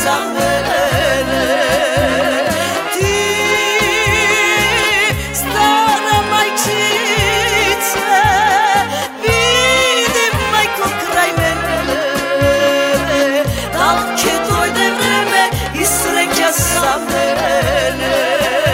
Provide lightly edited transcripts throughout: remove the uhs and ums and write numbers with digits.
za mene. Ti, stara majčice, vidi majko kraj mene. Da li će dojde vreme i sreća za mene.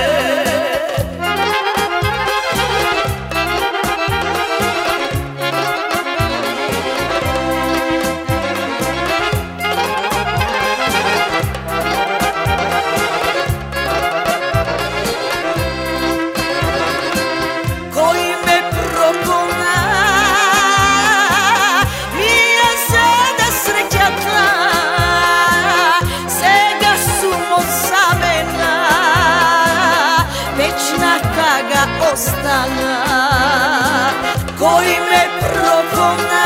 Ostana koji me progona,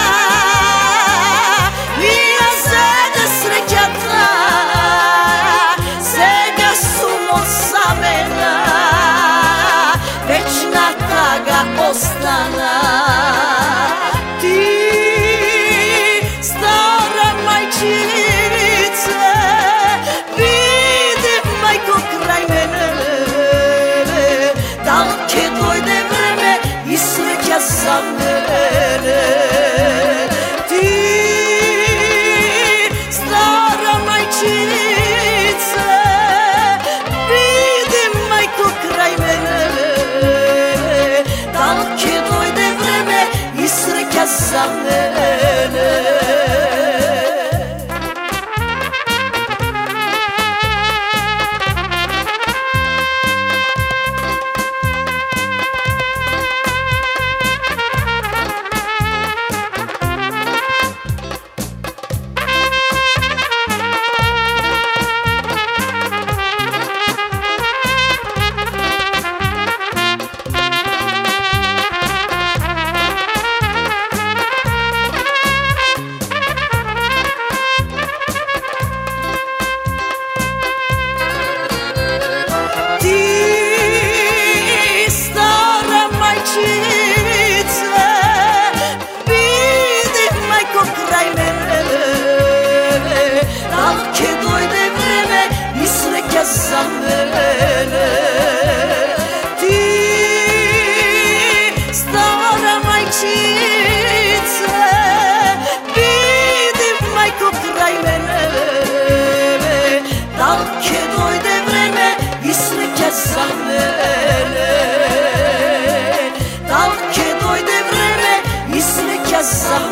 mija zada srećata, sega sumo samena, večna taga ostana. Ti, stara majčice, vidi majko kraj mene. Da li će dojde vreme i sreća za mene. Ti, stara majčice, vidi majko kraj mene. Da li će dojde vreme i sreća za mene. Za mene. Ti, stara majčice, vidi majko kraj mene. Da li će dojde vreme i sreća za mene.